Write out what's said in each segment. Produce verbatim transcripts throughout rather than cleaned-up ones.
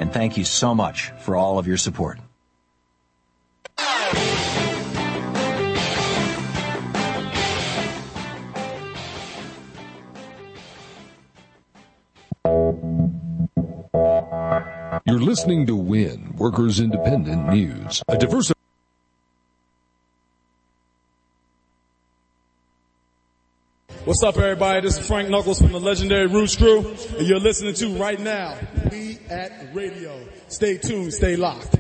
And thank you so much for all of your support. You're listening to WIN, Workers Independent News, a diverse. What's up, everybody? This is Frank Knuckles from the legendary Roots Crew, and you're listening to right now We at Radio. Stay tuned, stay locked.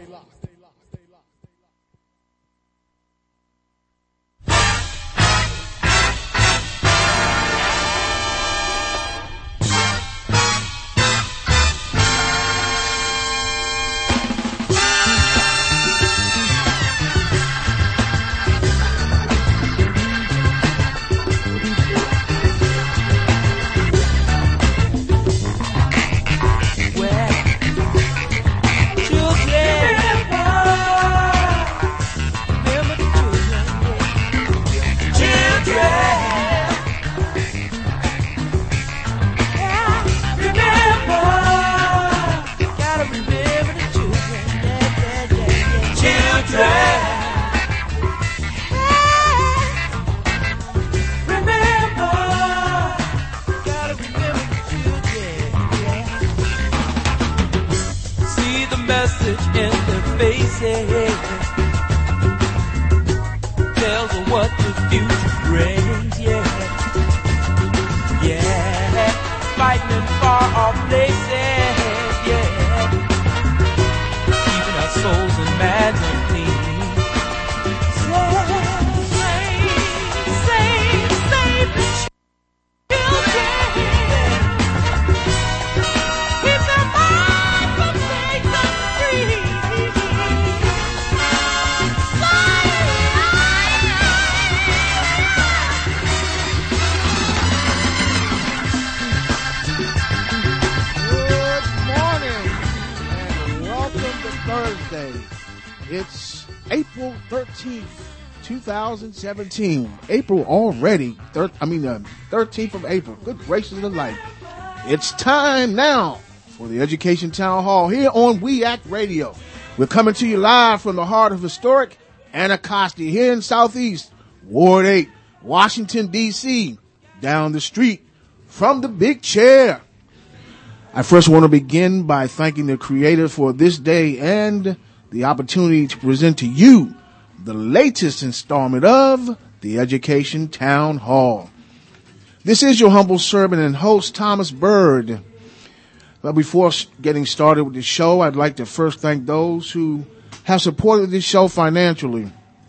twenty seventeen, April already. Thir- I mean, the thirteenth of April. Good gracious of life! It's time now for the Education Town Hall here on We Act Radio. We're coming to you live from the heart of historic Anacostia here in Southeast Ward eight, Washington D C. Down the street from the big chair. I first want to begin by thanking the Creator for this day and the opportunity to present to you the latest installment of the Education Town Hall. This is your humble servant and host, Thomas Bird. But before getting started with the show, I'd like to first thank those who have supported this show financially.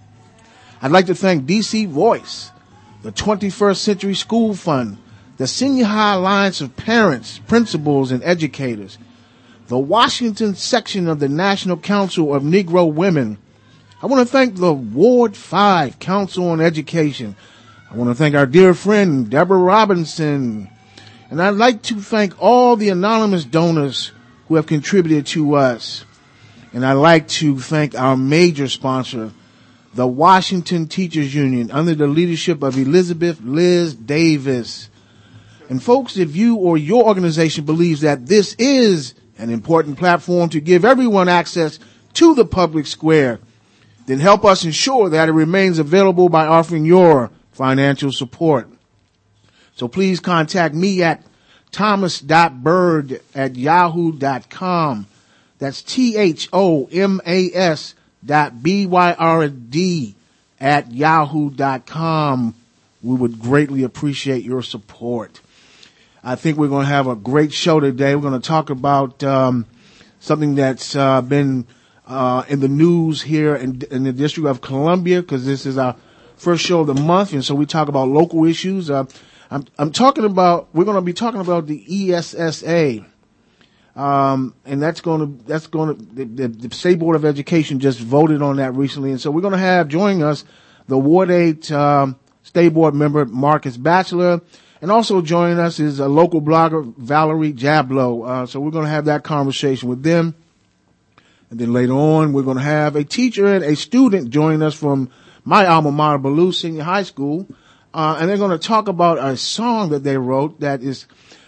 I'd like to thank D C Voice, the twenty-first Century School Fund, the Senior High Alliance of Parents, Principals, and Educators, the Washington section of the National Council of Negro Women. I want to thank the Ward five Council on Education. I want to thank our dear friend, Deborah Robinson. And I'd like to thank all the anonymous donors who have contributed to us. And I'd like to thank our major sponsor, the Washington Teachers Union, under the leadership of Elizabeth Liz Davis. And folks, if you or your organization believes that this is an important platform to give everyone access to the public square, then help us ensure that it remains available by offering your financial support. So please contact me at thomas dot bird at yahoo dot com. That's T H O M A S dot B Y R D at yahoo dot com. We would greatly appreciate your support. I think we're going to have a great show today. We're going to talk about um, something that's uh, been uh, in the news here in, in the District of Columbia, because this is our first show of the month, and so we talk about local issues. Uh, I'm, I'm talking about, we're going to be talking about the E S S A, um, and that's going to, that's going to, the, the, the State Board of Education just voted on that recently, and so we're going to have joining us the Ward eight um, State Board member Marcus Batchelor, and also joining us is a local blogger Valerie Jablow. Uh, so we're going to have that conversation with them, and then later on we're going to have a teacher and a student join us from my alma mater, Ballou Senior High School. Uh, and they're going to talk about a song that they wrote that is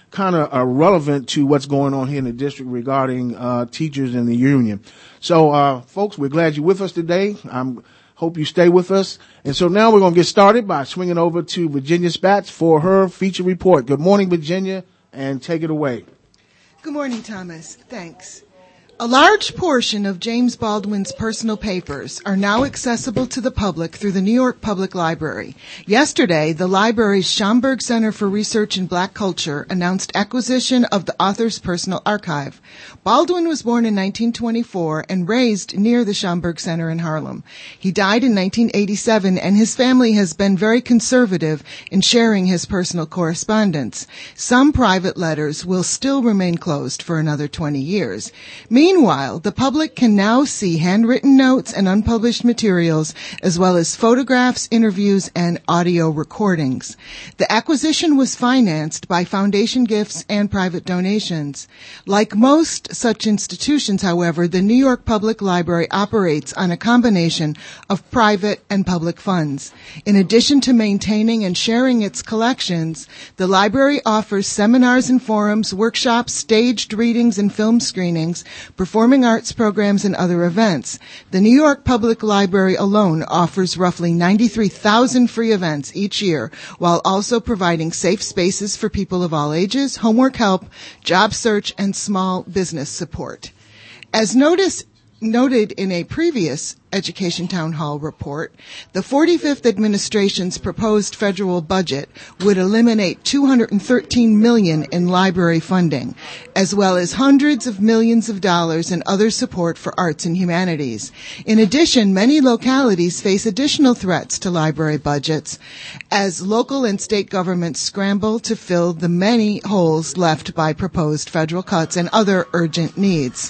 kind of uh, relevant to what's going on here in the district regarding uh, teachers and the union. So, uh, folks, we're glad you're with us today. I hope you stay with us. And so now we're going to get started by swinging over to Virginia Spatz for her feature report. Good morning, Virginia, and take it away. Good morning, Thomas. Thanks. A large portion of James Baldwin's personal papers are now accessible to the public through the New York Public Library. Yesterday, the library's Schomburg Center for Research in Black Culture announced acquisition of the author's personal archive. Baldwin was born in nineteen twenty-four and raised near the Schomburg Center in Harlem. He died in nineteen eighty-seven, and his family has been very conservative in sharing his personal correspondence. Some private letters will still remain closed for another twenty years. Meanwhile, the public can now see handwritten notes and unpublished materials, as well as photographs, interviews, and audio recordings. The acquisition was financed by foundation gifts and private donations. Like most such institutions, however, the New York Public Library operates on a combination of private and public funds. In addition to maintaining and sharing its collections, the library offers seminars and forums, workshops, staged readings, and film screenings, performing arts programs, and other events. The New York Public Library alone offers roughly ninety-three thousand free events each year, while also providing safe spaces for people of all ages, homework help, job search, and small business support. As noticed Noted in a previous Education Town Hall report, the forty-fifth administration's proposed federal budget would eliminate two hundred thirteen million dollars in library funding, as well as hundreds of millions of dollars in other support for arts and humanities. In addition, many localities face additional threats to library budgets as local and state governments scramble to fill the many holes left by proposed federal cuts and other urgent needs.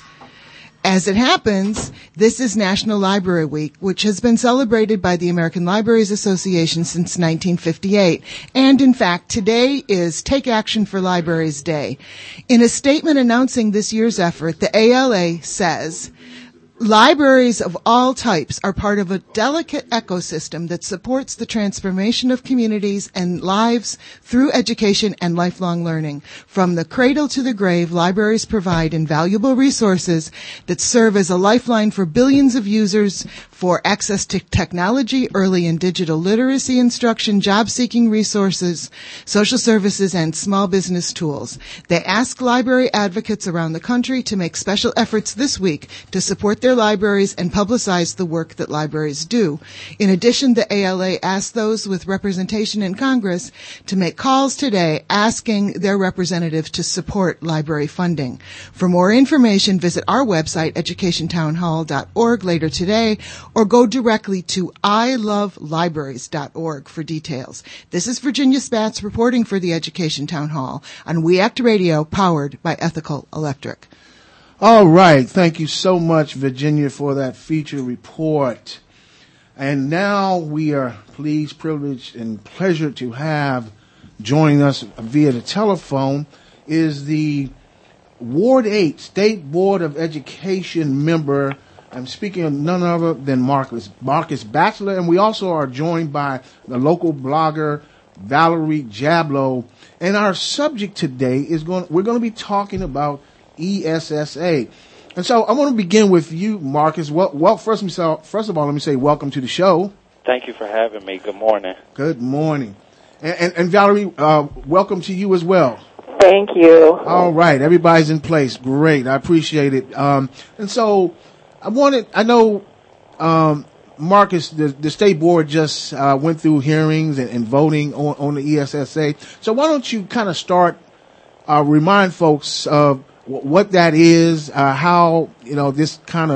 As it happens, this is National Library Week, which has been celebrated by the American Libraries Association since nineteen fifty-eight. And in fact, today is Take Action for Libraries Day. In a statement announcing this year's effort, the A L A says, libraries of all types are part of a delicate ecosystem that supports the transformation of communities and lives through education and lifelong learning. From the cradle to the grave, libraries provide invaluable resources that serve as a lifeline for billions of users for access to technology, early and digital literacy instruction, job-seeking resources, social services, and small business tools. They ask library advocates around the country to make special efforts this week to support their libraries and publicize the work that libraries do. In addition, the A L A asked those with representation in Congress to make calls today asking their representatives to support library funding. For more information, visit our website, education town hall dot org, later today, or go directly to i love libraries dot org for details. This is Virginia Spatz reporting for the Education Town Hall on We Act Radio, powered by Ethical Electric. All right. Thank you so much, Virginia, for that feature report. And now we are pleased, privileged, and pleasured to have joining us via the telephone is the Ward eight State Board of Education member. I'm speaking of none other than Marcus, Marcus Batchelor, and we also are joined by the local blogger, Valerie Jablow. And our subject today is going, we're going to be talking about E S S A. And so I want to begin with you, Marcus. Well, well first, first of all, let me say welcome to the show. Thank you for having me. Good morning. Good morning. And, and, and Valerie, uh, welcome to you as well. Thank you. All right. Everybody's in place. Great. I appreciate it. Um, and so I wanted, I know, um, Marcus, the, the state board just uh, went through hearings and, and voting on, on the E S S A. So why don't you kind of start, uh, remind folks of what that is, uh, how, you know, this kind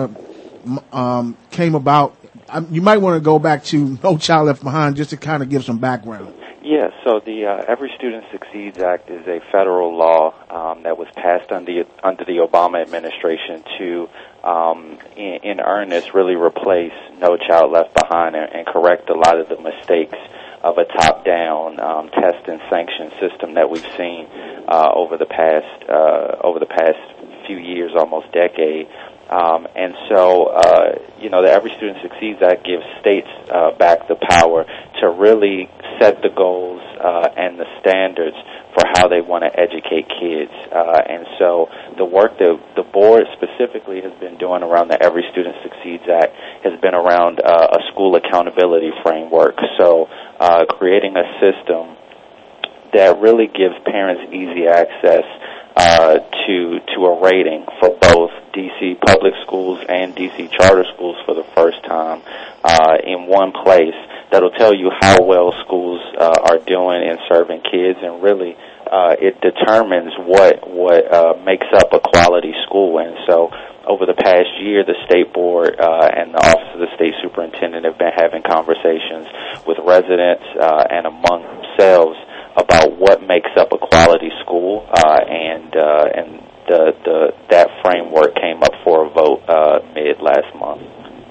of um, came about. Um, you might want to go back to No Child Left Behind just to kind of give some background. Yeah, so the uh, Every Student Succeeds Act is a federal law um, that was passed under, under the Obama administration to, um, in, in earnest, really replace No Child Left Behind and, and correct a lot of the mistakes of a top-down um, test and sanction system that we've seen uh, over the past uh, over the past few years, almost decade. Um, and so, uh, you know, the Every Student Succeeds Act gives states uh, back the power to really set the goals uh, and the standards for how they want to educate kids. Uh, and so the work that the board specifically has been doing around the Every Student Succeeds Act has been around uh, a school accountability framework. So uh, creating a system that really gives parents easy access uh, to to a rating for both D C public schools and D C charter schools for the first time uh, in one place. That'll tell you how well schools uh, are doing in serving kids, and really uh, it determines what what uh, makes up a quality school. And so over the past year, the state board uh, and the office of the state superintendent have been having conversations with residents uh, and among themselves about what makes up a quality school, uh, and uh, and the, the that framework came up for a vote uh, mid last month.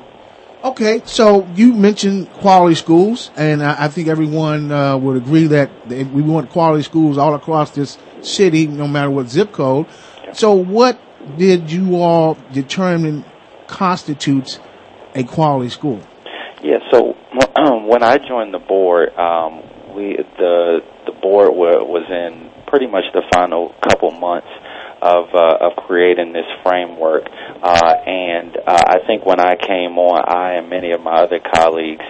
Okay, so you mentioned quality schools, and I, I think everyone uh, would agree that we want quality schools all across this city, no matter what zip code. Yeah. So what did you all determine constitutes a quality school? Yeah, so when I joined the board, um, we the the board were, was in pretty much the final couple months of uh, of creating this framework, uh, and uh, I think when I came on, I and many of my other colleagues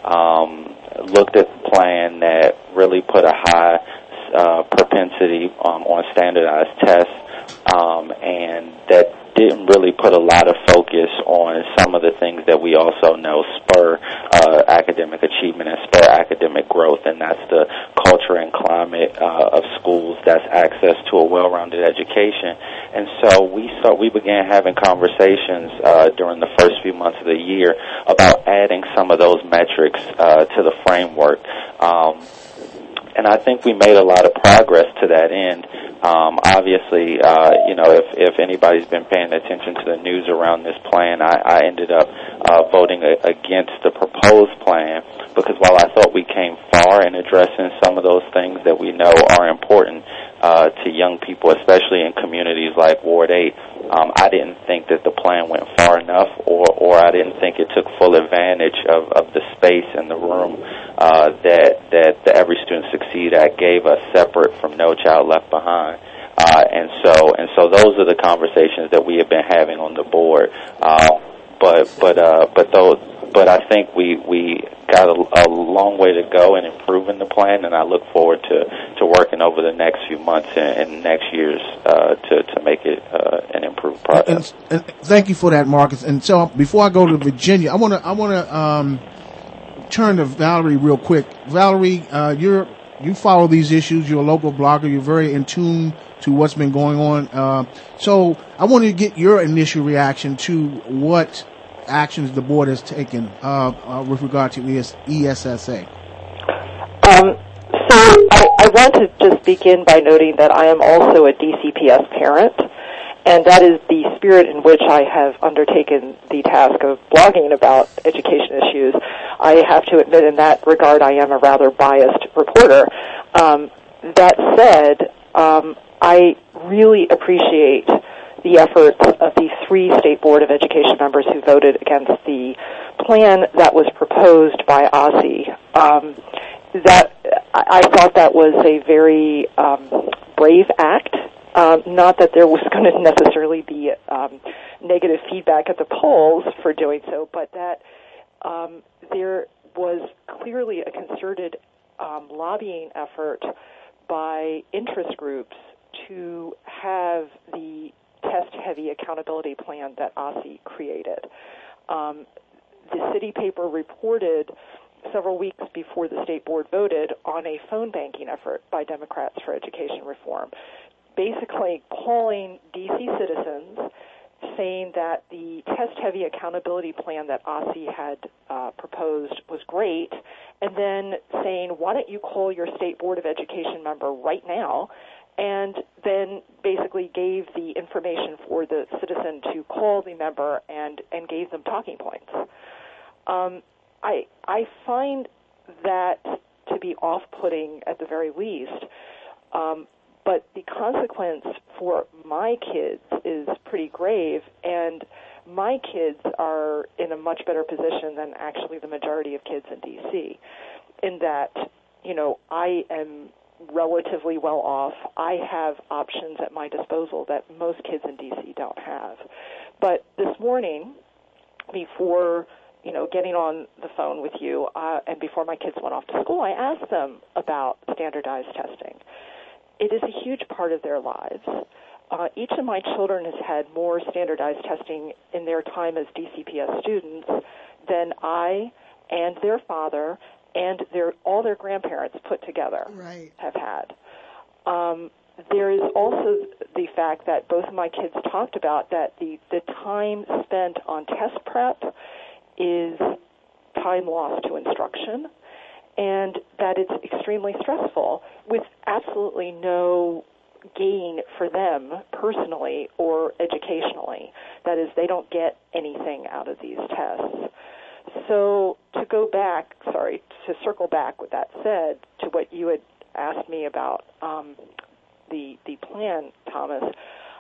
um, looked at the plan that really put a high uh, propensity um, on standardized tests, um, and that didn't really put a lot of focus on some of the things that we also know spur uh, academic achievement and spur academic growth, and that's the culture and climate uh, of schools, that's access to a well-rounded education. And so we saw, we began having conversations uh, during the first few months of the year about adding some of those metrics uh, to the framework. Um, And I think we made a lot of progress to that end. Um, obviously, uh, you know, if, if anybody's been paying attention to the news around this plan, I, I ended up uh, voting a, against the proposed plan because while I thought we came far in addressing some of those things that we know are important uh, to young people, especially in communities like Ward eight, um, I didn't think that the plan went far enough, or, or I didn't think it took full advantage of, of the space and the room uh, that that the Every Student Succeed Act gave us, separate from No Child Left Behind. Uh, and so and so those are the conversations that we have been having on the board. Uh, but but uh, but those but I think we we got a, a long way to go in improving the plan, and I look forward to, to working over the next few months and, and next years uh, to to make it uh, an improved product. And, and thank you for that, Marcus. And so before I go to Virginia, I want to I want to um, turn to Valerie real quick. Valerie, uh, you're you follow these issues. You're a local blogger. You're very in tune to what's been going on. Uh, so I wanted to get your initial reaction to what actions the board has taken uh, uh, with regard to E S S A. Um, so I, I want to just begin by noting that I am also a D C P S parent, and that is the spirit in which I have undertaken the task of blogging about education issues. I have to admit in that regard I am a rather biased reporter. Um, that said, um, I really appreciate the efforts of the three State Board of Education members who voted against the plan that was proposed by O S C E. Um, that I, I thought that was a very um, brave act. Um, not that there was going to necessarily be um, negative feedback at the polls for doing so, but that um, there was clearly a concerted um, lobbying effort by interest groups to have the test-heavy accountability plan that O S C E created. Um, the city paper reported several weeks before the state board voted on a phone banking effort by Democrats for Education Reform, basically calling D C citizens, saying that the test-heavy accountability plan that O S C E had uh, proposed was great, and then saying, why don't you call your State Board of Education member right now, and then basically gave the information for the citizen to call the member and, and gave them talking points. Um, I I find that to be off-putting at the very least, um, but the consequence for my kids is pretty grave, and my kids are in a much better position than actually the majority of kids in D C, in that you know, I am relatively well off. I have options at my disposal that most kids in D C don't have. But this morning, before, you know, getting on the phone with you, uh, and before my kids went off to school, I asked them about standardized testing. It is a huge part of their lives. Uh, each of my children has had more standardized testing in their time as D C P S students than I and their father and their all their grandparents put together right. have had. Um, there is also the fact that both of my kids talked about that the, the time spent on test prep is time lost to instruction, and that it's extremely stressful with absolutely no gain for them personally or educationally. That is, they don't get anything out of these tests. So to go back, sorry, to circle back with that said, to what you had asked me about um, the the plan, Thomas,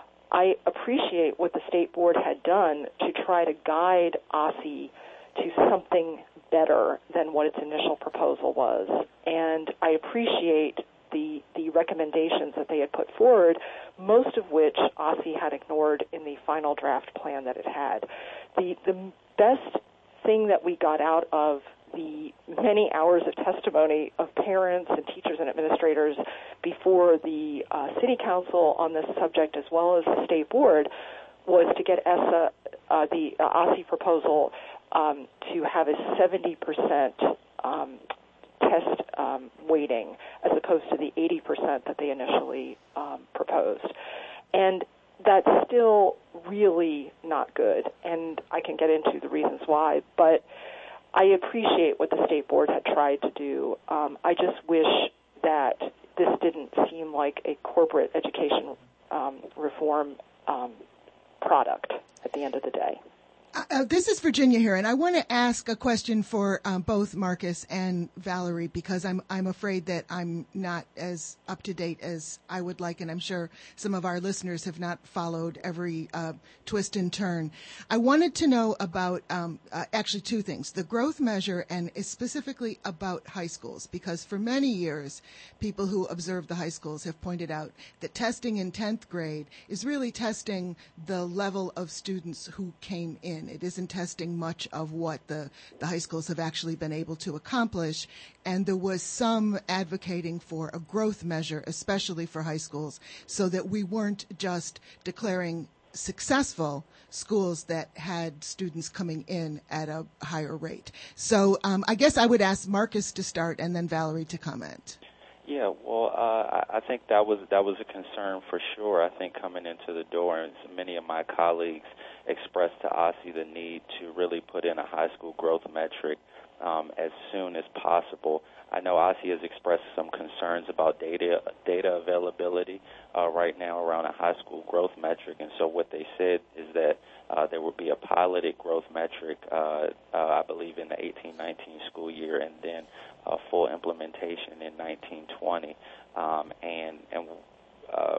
I appreciate what the state board had done to try to guide O S I to something better than what its initial proposal was. And I appreciate the the recommendations that they had put forward, most of which O S I had ignored in the final draft plan that it had. The the best thing that we got out of the many hours of testimony of parents and teachers and administrators before the uh, city council on this subject, as well as the state board, was to get E S A, uh, the uh, O S I proposal, um, to have a seventy percent um, test um, weighting as opposed to the eighty percent that they initially um, proposed. And that's still really not good, and I can get into the reasons why, but I appreciate what the state board had tried to do. Um, I just wish that this didn't seem like a corporate education um, reform um, product at the end of the day. Uh, this is Virginia here, and I want to ask a question for um, both Marcus and Valerie, because I'm I'm afraid that I'm not as up to date as I would like, and I'm sure some of our listeners have not followed every uh, twist and turn. I wanted to know about um, uh, actually two things: the growth measure, and specifically about high schools, because for many years, people who observe the high schools have pointed out that testing in tenth grade is really testing the level of students who came in. It isn't testing much of what the, the high schools have actually been able to accomplish. And there was some advocating for a growth measure, especially for high schools, so that we weren't just declaring successful schools that had students coming in at a higher rate. So um, I guess I would ask Marcus to start and then Valerie to comment. Yeah, well, uh, I think that was that was a concern for sure. I think coming into the door, and many of my colleagues expressed to O S I the need to really put in a high school growth metric um, as soon as possible. I know O S I has expressed some concerns about data data availability uh, right now around a high school growth metric, and so what they said is that uh, there would be a piloted growth metric, uh, uh, I believe, in the eighteen nineteen school year, and then uh, full implementation in nineteen twenty. Um, and and uh,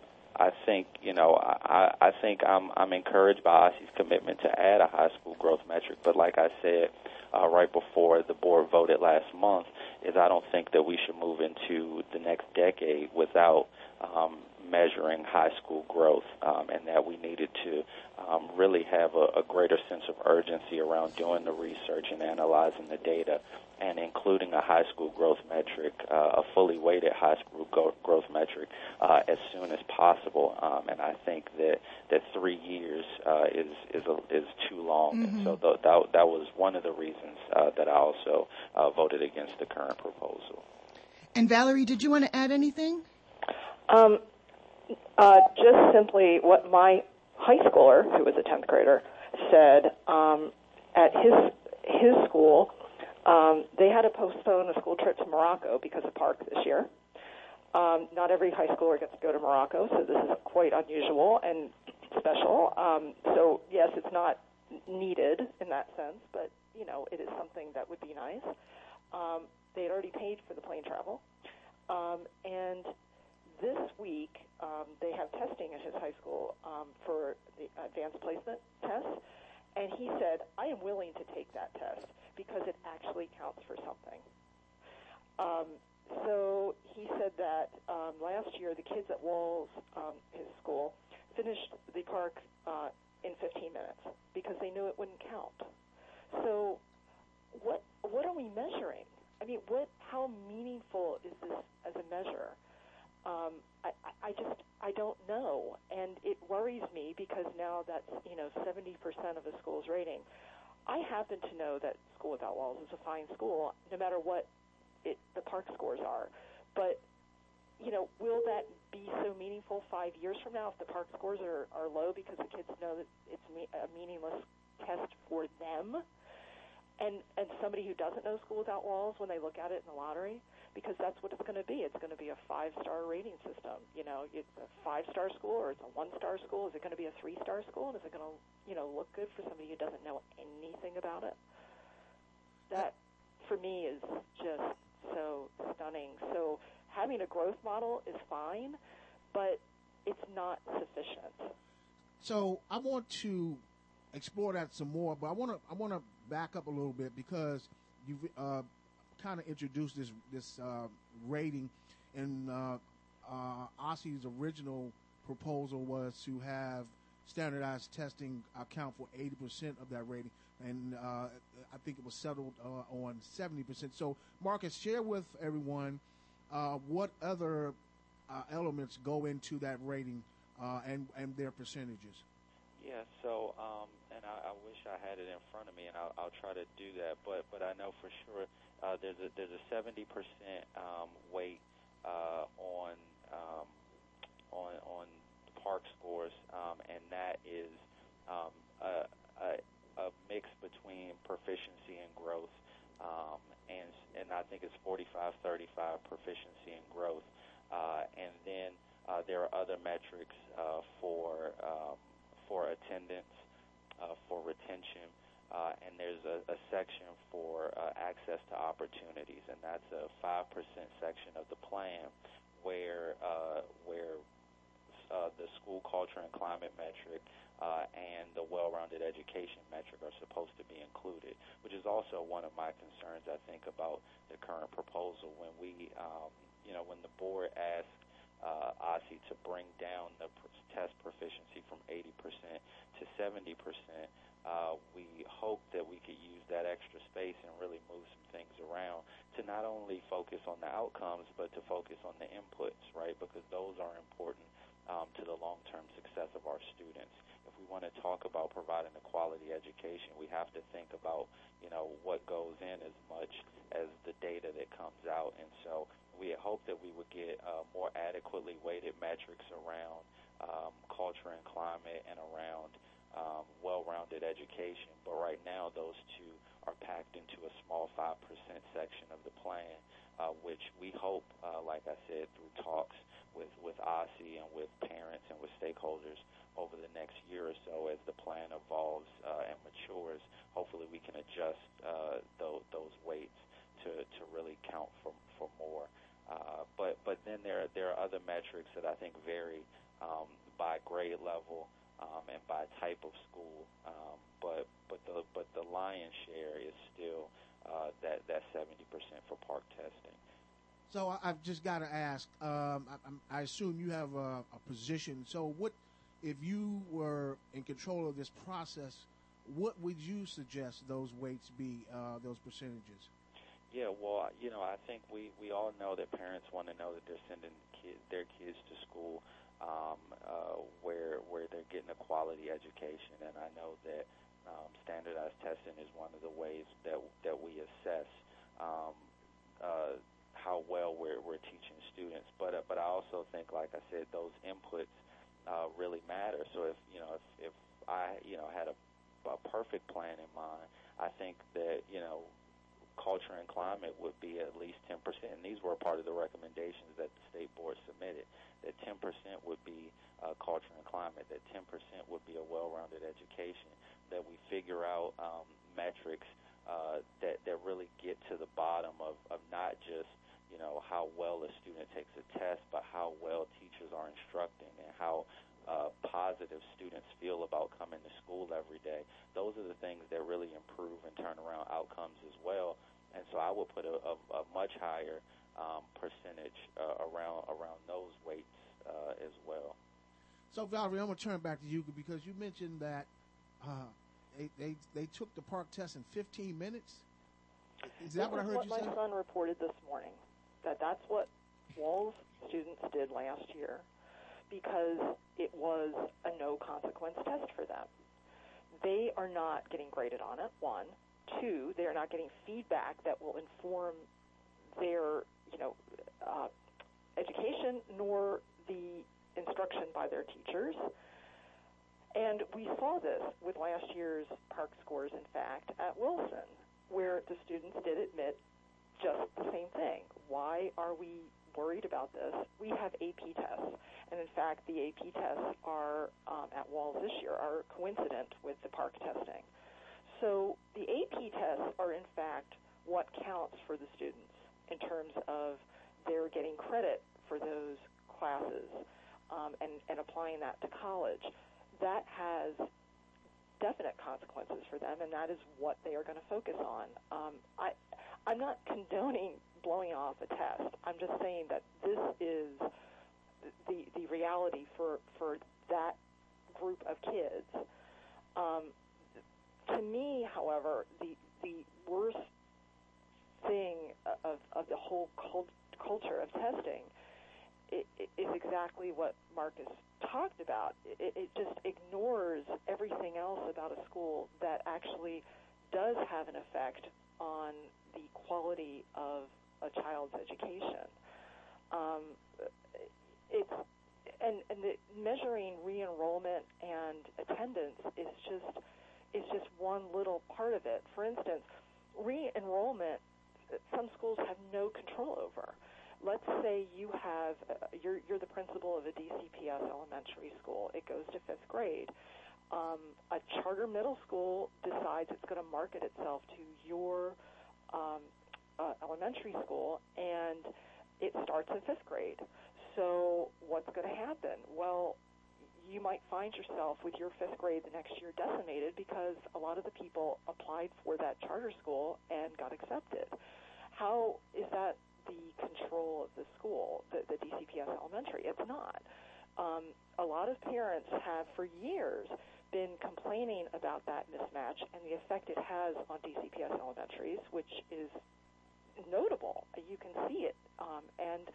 I think, you know, I, I think I'm I'm encouraged by O S I's commitment to add a high school growth metric, but like I said uh, right before the board voted last month, is I don't think that we should move into the next decade without um, measuring high school growth, um, and that we needed to um, really have a, a greater sense of urgency around doing the research and analyzing the data and including a high school growth metric, uh, a fully weighted high school go- growth metric uh, as soon as possible. Um, and I think that, that three years uh, is is a, is too long. Mm-hmm. And so th- that that was one of the reasons uh, that I also uh, voted against the current proposal. And Valerie, did you want to add anything? Um, uh, just simply what my high schooler, who was a tenth grader, said um, at his his school. Um, they had to postpone a school trip to Morocco because of Park this year. Um, not every high schooler gets to go to Morocco, so this is quite unusual and special. Um, so, yes, it's not needed in that sense, but, you know, it is something that would be nice. Um, they had already paid for the plane travel. Um, and this week, um, they have testing at his high school um, for the advanced placement test. And he said, I am willing to take that test because it actually counts for something. Um, so he said that um, last year the kids at Walls, um, his school, finished the park uh, in fifteen minutes because they knew it wouldn't count. So what what are we measuring? I mean, what? How meaningful is this as a measure? Um, I, I just I don't know, and it worries me because now that's you know seventy percent of the school's rating. I happen to know that School Without Walls is a fine school, no matter what it, the park scores are. But you know, will that be so meaningful five years from now if the park scores are, are low because the kids know that it's me, a meaningless test for them? And and somebody who doesn't know School Without Walls, when they look at it in the lottery, because that's what it's going to be. It's going to be a five-star rating system. You know, it's a five-star school or it's a one-star school. Is it going to be a three-star school? And is it going to, you know, look good for somebody who doesn't know anything about it? That, for me, is just so stunning. So having a growth model is fine, but it's not sufficient. So I want to explore that some more, but I want to I want to back up a little bit because you've uh, kind of introduced this this uh, rating, and uh, uh, O S C E's original proposal was to have standardized testing account for eighty percent of that rating, and uh, I think it was settled uh, on seventy percent. So, Marcus, share with everyone uh, what other uh, elements go into that rating uh, and and their percentages. Yeah, so, um, and I, I wish I had it in front of me, and I'll, I'll try to do that. But but I know for sure uh, there's a there's a seventy percent um, weight uh, on um, on on park scores, um, and that is um, a, a, a mix between proficiency and growth, um, and and I think it's forty-five thirty-five proficiency and growth, uh, and then uh, there are other metrics uh, for um, for attendance, uh, for retention, uh, and there's a, a section for uh, access to opportunities, and that's a five percent section of the plan where uh, where uh, the school culture and climate metric uh, and the well-rounded education metric are supposed to be included, which is also one of my concerns, I think, about the current proposal. When we, um, you know, when the board asked Uh, O S C E to bring down the pr- test proficiency from eighty percent to seventy percent, uh, we hoped that we could use that extra space and really move some things around to not only focus on the outcomes, but to focus on the inputs, right? Because those are important um, to the long-term success of our students. If we want to talk about providing a quality education, we have to think about, you know, what goes in as much as the data that comes out. And so we had hoped that we would get uh, more adequately weighted metrics around um, culture and climate and around um, well-rounded education. But right now, those two are packed into a small five percent section of the plan, uh, which we hope, uh, like I said, through talks with, with O S C E and with parents and with stakeholders over the next year or so as the plan evolves uh, and matures, hopefully we can adjust uh, those, those weights to, to really count for, for more. Uh, but but then there there are other metrics that I think vary um, by grade level um, and by type of school. Um, but but the but the lion's share is still uh, that that seventy percent for park testing. So I, I've just got to ask. Um, I, I assume you have a, a position. So what if you were in control of this process? What would you suggest those weights be? Uh, those percentages? Yeah, well, you know, I think we, we all know that parents want to know that they're sending kid, their kids to school um, uh, where where they're getting a quality education, and I know that um, standardized testing is one of the ways that that we assess um, uh, how well we're we're teaching students. But uh, but I also think, like I said, those inputs uh, really matter. So if you know if if I you know had a, a perfect plan in mind, I think that you know. culture and climate would be at least ten percent. And these were part of the recommendations that the state board submitted, that ten percent would be uh, culture and climate, that ten percent would be a well-rounded education, that we figure out um, metrics uh, that, that really get to the bottom of, of not just, you know, how well a student takes a test, but how well teachers are instructing and how uh, positive students feel about coming to school every day. Those are the things that really improve and turn around outcomes as well. And so I would put a, a, a much higher um, percentage uh, around around those weights uh, as well. So, Valerie, I'm going to turn back to you because you mentioned that uh, they, they they took the park test in fifteen minutes. Is that this what I heard what you my say? son reported this morning, that that's what Walls students did last year because it was a no-consequence test for them. They are not getting graded on it, one. Two, they are not getting feedback that will inform their, you know, uh, education nor the instruction by their teachers. And we saw this with last year's park scores, in fact, at Wilson, where the students did admit just the same thing. Why are we worried about this? We have A P tests. And in fact, the A P tests are, um, at Walls this year, are coincident with the park testing. So the A P tests are, in fact, what counts for the students in terms of their getting credit for those classes um, and, and applying that to college. That has definite consequences for them, and that is what they are going to focus on. Um, I, I'm not condoning blowing off a test. I'm just saying that this is the the reality for for that group of kids. Um, to me, however, the the worst thing of of the whole cult, culture of testing it, it is exactly what Marcus talked about. It, it just ignores everything else about a school that actually does have an effect on the quality of a child's education. Um, it's and and the measuring re-enrollment and attendance is just is just one little part of it. For instance, re-enrollment, some schools have no control over. Let's say you have uh, you're you're the principal of a D C P S elementary school. It goes to fifth grade. Um, a charter middle school decides it's going to market itself to your um, uh, elementary school, and it starts in fifth grade. So what's going to happen? Well, you might find yourself with your fifth grade the next year decimated because a lot of the people applied for that charter school and got accepted. How is that the control of the school, the, the D C P S elementary? It's not. Um, a lot of parents have for years been complaining about that mismatch and the effect it has on D C P S elementaries, which is notable. You can see it. Um, and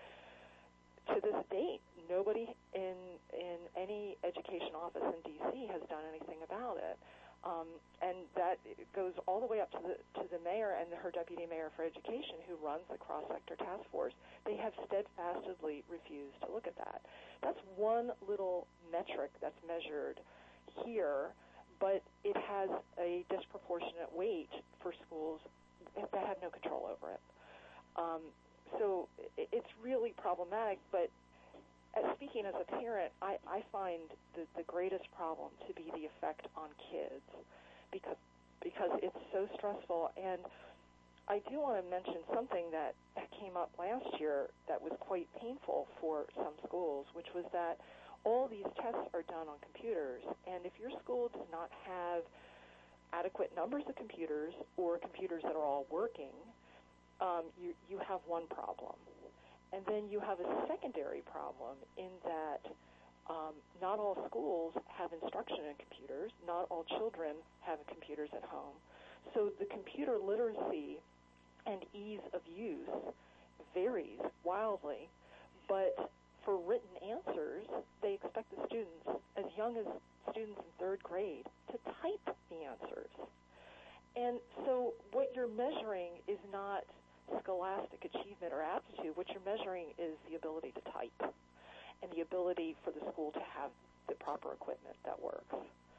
to this date, nobody in in any education office in D C has done anything about it. Um, and that goes all the way up to the to the mayor and her deputy mayor for education, who runs the cross-sector task force. They have steadfastly refused to look at that. That's one little metric that's measured here, but it has a disproportionate weight for schools that have no control over it. Um, so it's really problematic, but as speaking as a parent, I, I find the, the greatest problem to be the effect on kids because because it's so stressful. And I do want to mention something that, that came up last year that was quite painful for some schools, which was that all these tests are done on computers, and if your school does not have adequate numbers of computers or computers that are all working, um, you you have one problem. And then you have a secondary problem in that um, not all schools have instruction in computers. Not all children have computers at home. So the computer literacy and ease of use varies wildly. But for written answers, they expect the students, as young as students in third grade, to type the answers. And so what you're measuring is not scholastic achievement or aptitude. What you're measuring is the ability to type and the ability for the school to have the proper equipment that works.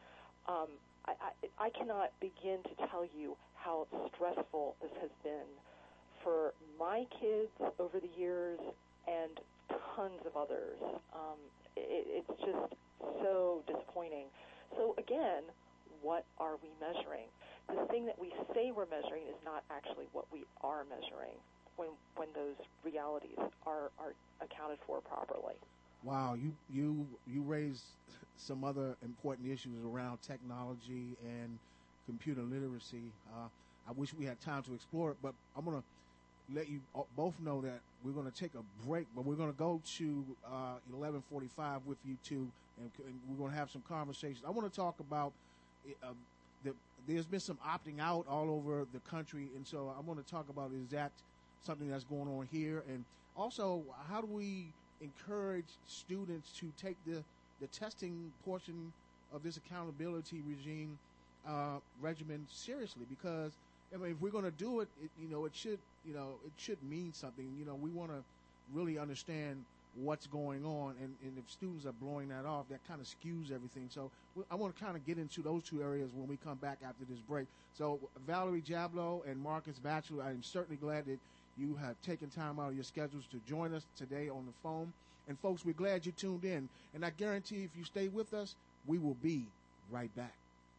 Um, I, I, I cannot begin to tell you how stressful this has been for my kids over the years and tons of others. Um, it, it's just so disappointing. So again, what are we measuring? The thing that we say we're measuring is not actually what we are measuring when when those realities are, are accounted for properly. Wow, you you you raised some other important issues around technology and computer literacy. Uh, I wish we had time to explore it, but I'm gonna let you both know that we're going to take a break, but we're going to go to uh, eleven forty-five with you two, and, and we're going to have some conversations. I want to talk about uh, the, there's been some opting out all over the country, and so I want to talk about, is that something that's going on here? And also, how do we encourage students to take the, the testing portion of this accountability regime uh, regimen seriously? Because I mean, if we're going to do it, it, you know, it should, you know, it should mean something. You know, we want to really understand what's going on, and, and if students are blowing that off, that kind of skews everything. So I want to kind of get into those two areas when we come back after this break. So Valerie Jablow and Marcus Batchelor, I am certainly glad that you have taken time out of your schedules to join us today on the phone. And folks, we're glad you tuned in. And I guarantee if you stay with us, we will be right back.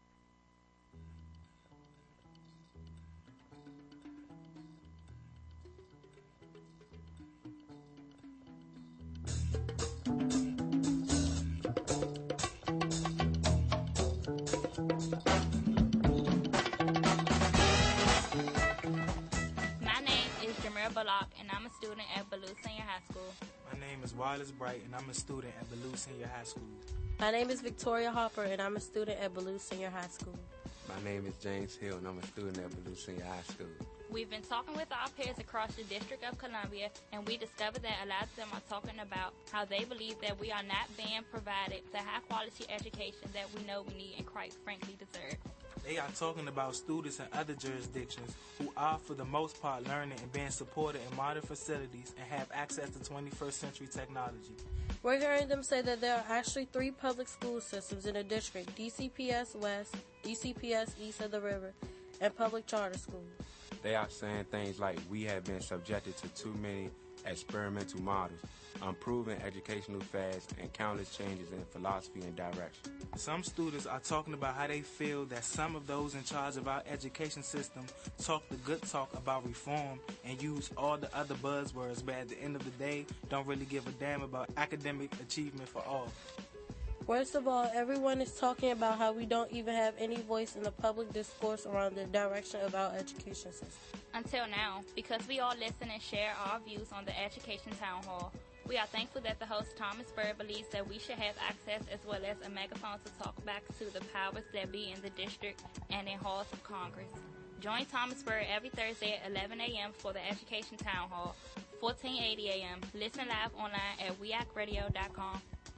Bullock, and I'm a student at Ballou Senior High School. My name is Wallace Bright, and I'm a student at Ballou Senior High School. My name is Victoria Hopper, and I'm a student at Ballou Senior High School. My name is James Hill, and I'm a student at Ballou Senior High School. We've been talking with our peers across the District of Columbia, and we discovered that a lot of them are talking about how they believe that we are not being provided the high-quality education that we know we need and quite frankly deserve. They are talking about students in other jurisdictions who are, for the most part, learning and being supported in modern facilities and have access to twenty-first century technology. We're hearing them say that there are actually three public school systems in the district: D C P S West, D C P S East of the River, and public charter schools. They are saying things like we have been subjected to too many experimental models, unproven educational fads, and countless changes in philosophy and direction. Some students are talking about how they feel that some of those in charge of our education system talk the good talk about reform and use all the other buzzwords, but at the end of the day, don't really give a damn about academic achievement for all. Worst of all, everyone is talking about how we don't even have any voice in the public discourse around the direction of our education system. Until now, because we all listen and share our views on the Education Town Hall, we are thankful that the host Thomas Bird believes that we should have access as well as a megaphone to talk back to the powers that be in the district and in halls of Congress. Join Thomas Bird every Thursday at eleven a.m. for the Education Town Hall, fourteen eighty a.m. Listen live online at we act radio dot com.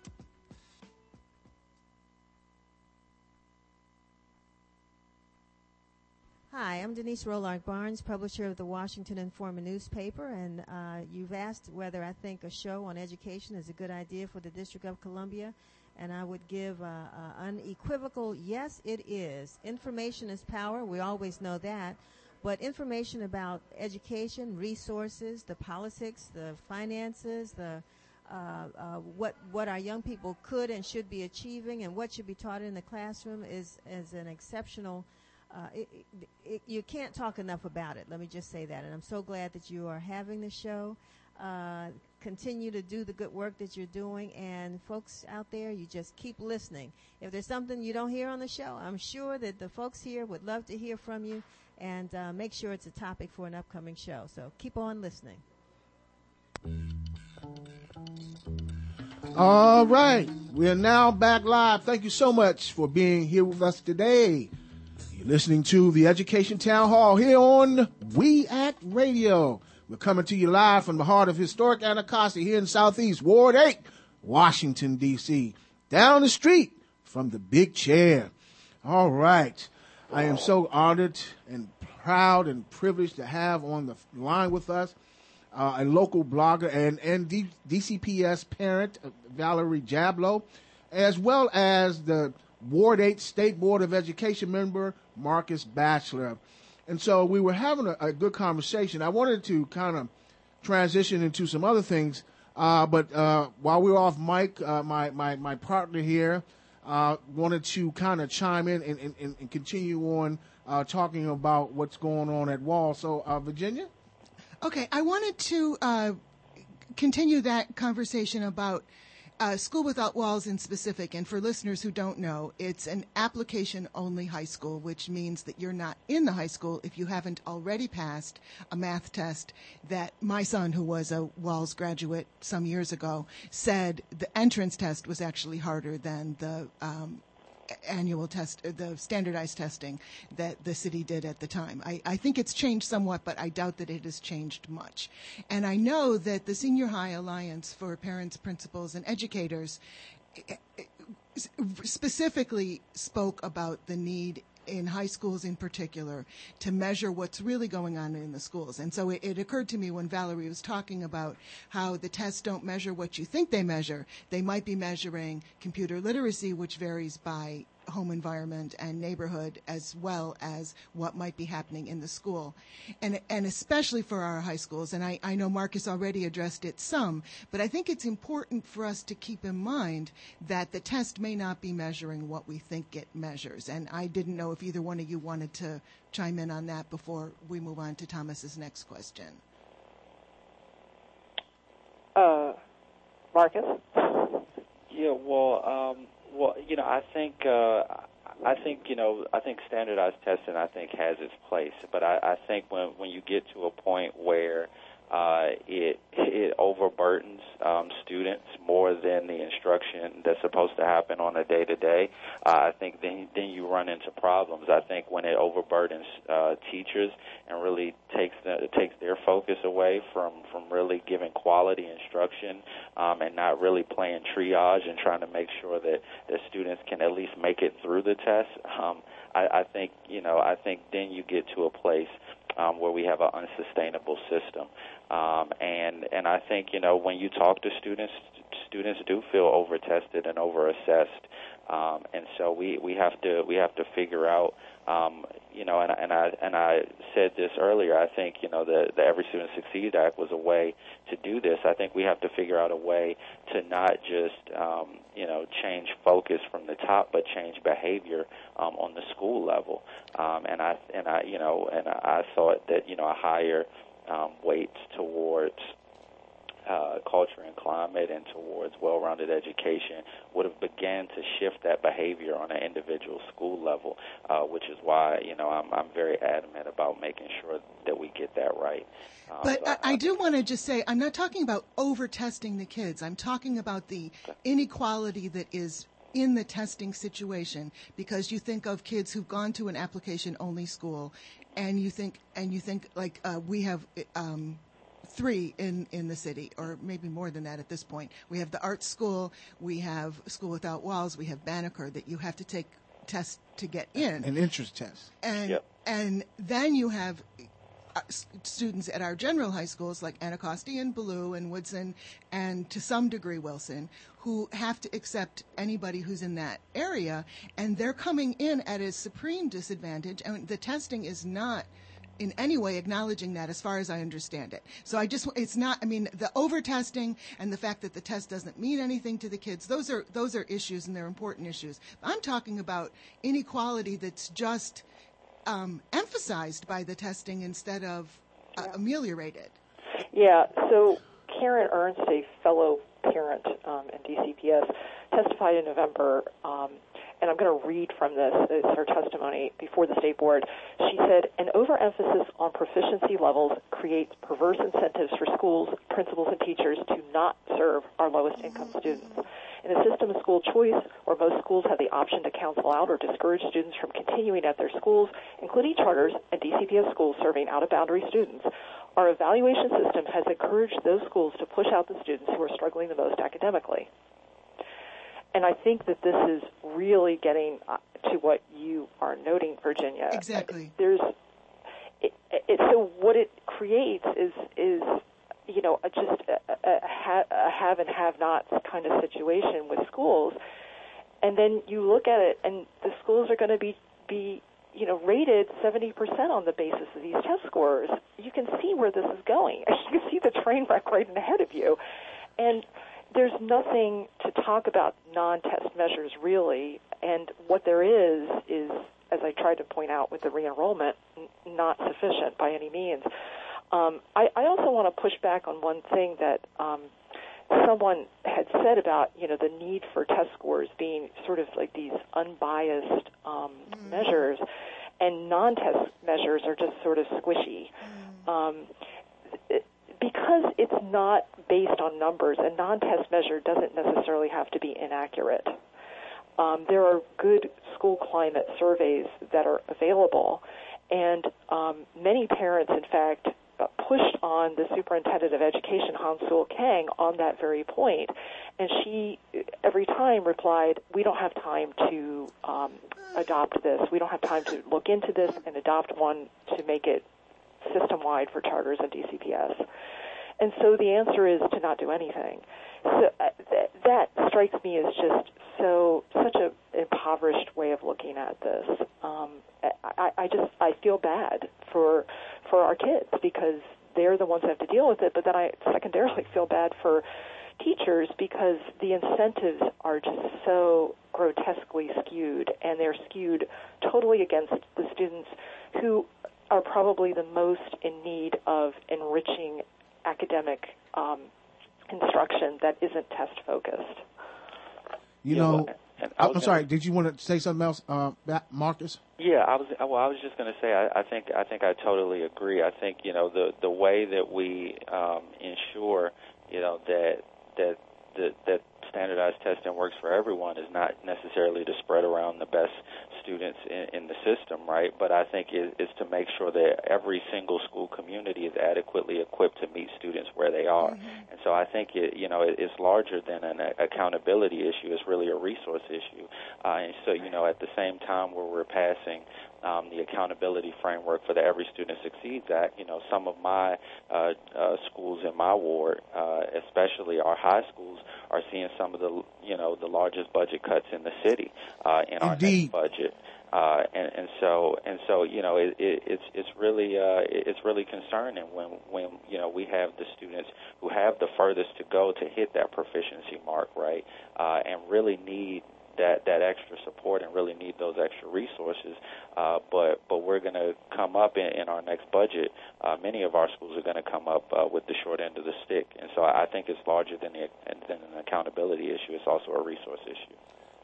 Hi, I'm Denise Rolark Barnes, publisher of the Washington Informer newspaper, and uh, you've asked whether I think a show on education is a good idea for the District of Columbia, and I would give an uh, uh, unequivocal yes, it is. Information is power, we always know that, but information about education, resources, the politics, the finances, the uh, uh, what what our young people could and should be achieving, and what should be taught in the classroom is, is an exceptional Uh, it, it, it, you can't talk enough about it. Let me just say that. And I'm so glad that you are having the show. Uh, continue to do the good work that you're doing. And folks out there, you just keep listening. If there's something you don't hear on the show, I'm sure that the folks here would love to hear from you. And uh, make sure it's a topic for an upcoming show. So keep on listening. All right. We are now back live. Thank you so much for being here with us today. You're listening to the Education Town Hall here on We Act Radio. We're coming to you live from the heart of historic Anacostia here in Southeast Ward eight, Washington, D C Down the street from the Big Chair. All right. I am so honored and proud and privileged to have on the line with us uh, a local blogger and, and D- DCPS parent, uh, Valerie Jablow, as well as the Ward eight State Board of Education member, Marcus Batchelor. And so we were having a, a good conversation. I wanted to kind of transition into some other things, uh, but uh, while we were off mic, uh, my, my, my partner here uh, wanted to kind of chime in and, and, and continue on uh, talking about what's going on at Wall. So, uh, Virginia? Okay, I wanted to uh, continue that conversation about Uh, School Without Walls in specific, and for listeners who don't know, it's an application-only high school, which means that you're not in the high school if you haven't already passed a math test that my son, who was a Walls graduate some years ago, said the entrance test was actually harder than the um, annual test, the standardized testing that the city did at the time. I, I think it's changed somewhat, but I doubt that it has changed much. And I know that the Senior High Alliance for Parents, Principals, and Educators specifically spoke about the need in high schools in particular to measure what's really going on in the schools. And so it, it occurred to me when Valerie was talking about how the tests don't measure what you think they measure. They might be measuring computer literacy, which varies by home environment and neighborhood, as well as what might be happening in the school. And and especially for our high schools, and I, I know Marcus already addressed it some, but I think it's important for us to keep in mind that the test may not be measuring what we think it measures. And I didn't know if either one of you wanted to chime in on that before we move on to Thomas's next question. Uh, Marcus? Yeah, well, um, well, you know, I think, uh, I think, you know, I think standardized testing, I think, has its place. But I, I think when when you get to a point where uh, it it overburdens um, students more than the instruction that's supposed to happen on a day to day, I think then then you run into problems. I think when it overburdens uh, teachers and really takes the, takes their focus away from, from really giving quality instruction um, and not really playing triage and trying to make sure that the students can at least make it through the test. Um, I, I think you know I think then you get to a place um, where we have an unsustainable system. Um, and and I think you know when you talk to students, students do feel over-tested and over-assessed, um, and so we, we have to we have to figure out um, you know and, and I and I said this earlier. I think you know the the Every Student Succeeds Act was a way to do this. I think we have to figure out a way to not just um, you know change focus from the top, but change behavior um, on the school level. Um, and I and I you know and I thought that you know a higher Um, weights towards uh, culture and climate and towards well-rounded education would have began to shift that behavior on an individual school level, uh, which is why, you know, I'm, I'm very adamant about making sure that we get that right. Um, but so I, I do want to just say, I'm not talking about over-testing the kids. I'm talking about the inequality that is in the testing situation, because you think of kids who've gone to an application-only school, and you think, and you think like uh, we have um, three in, in the city, or maybe more than that at this point. We have the art school, we have School Without Walls, we have Banneker, that you have to take tests to get in. An entrance test. And yep. and then you have uh, students at our general high schools like Anacostia and Ballou and Woodson, and to some degree Wilson, who have to accept anybody who's in that area, and they're coming in at a supreme disadvantage, and the testing is not in any way acknowledging that, as far as I understand it. So I just, it's not, I mean, the over-testing and the fact that the test doesn't mean anything to the kids, those are those are issues, and they're important issues. I'm talking about inequality that's just um, emphasized by the testing instead of uh, yeah. ameliorated. Yeah, so Karen Ernst, a fellow parent um, in D C P S, testified in November, um, and I'm going to read from this. It's her testimony before the state board. She said, an overemphasis on proficiency levels creates perverse incentives for schools, principals, and teachers to not serve our lowest income students. In a system of school choice, where most schools have the option to counsel out or discourage students from continuing at their schools, including charters and D C P S schools serving out-of-boundary students, our evaluation system has encouraged those schools to push out the students who are struggling the most academically. And I think that this is really getting to what you are noting, Virginia. Exactly. There's, it, it, so what it creates is, is you know, a, just a, a, a have and have not kind of situation with schools. And then you look at it, and the schools are going to be, be, you know, rated seventy percent on the basis of these test scores. You can see where this is going. You can see the train wreck right ahead of you. And there's nothing to talk about non-test measures, really. And what there is, is, as I tried to point out with the re-enrollment, n- not sufficient by any means. Um, I, I also want to push back on one thing that um, someone had said about, you know, the need for test scores being sort of like these unbiased um, mm. measures, and non-test measures are just sort of squishy. Mm. Um, it, because it's not based on numbers, a non-test measure doesn't necessarily have to be inaccurate. Um, there are good school climate surveys that are available, and um, many parents, in fact, uh, pushed on the superintendent of education, Han-Sul Kang, on that very point, and she every time replied, we don't have time to um, adopt this. We don't have time to look into this and adopt one to make it system-wide for charters and D C P S. And so the answer is to not do anything. So uh, th- that strikes me as just so such a impoverished way of looking at this. Um, I, I just I feel bad for for our kids because they're the ones that have to deal with it. But then I secondarily feel bad for teachers because the incentives are just so grotesquely skewed, and they're skewed totally against the students who are probably the most in need of enriching academic um, instruction that isn't test-focused. You yeah, know, well, and I I'm sorry, did you want to say something else, uh, Marcus? Yeah, I was. Well, I was just going to say, I, I think, I think I totally agree. I think, you know, the the way that we um, ensure, you know, that that that that standardized testing works for everyone is not necessarily to spread around the best students in, in the system, right? But I think it is to make sure that every single school community is adequately equipped to meet students where they are. Mm-hmm. And so I think it, you know, it, it's larger than an accountability issue. It's really a resource issue. Uh, and so, you know, at the same time where we're passing um, the accountability framework for the Every Student Succeeds Act, you know, some of my uh, uh, schools in my ward, uh, especially our high schools, are seeing some of the, you know, the largest budget cuts in the city uh, in our next budget. Uh, and, and so, and so, you know, it, it, it's it's really uh, it's really concerning when when you know we have the students who have the furthest to go to hit that proficiency mark, right, uh, and really need that that extra support and really need those extra resources. Uh, but but we're going to come up in, in our next budget. Uh, many of our schools are going to come up uh, with the short end of the stick, and so I think it's larger than the than an accountability issue. It's also a resource issue.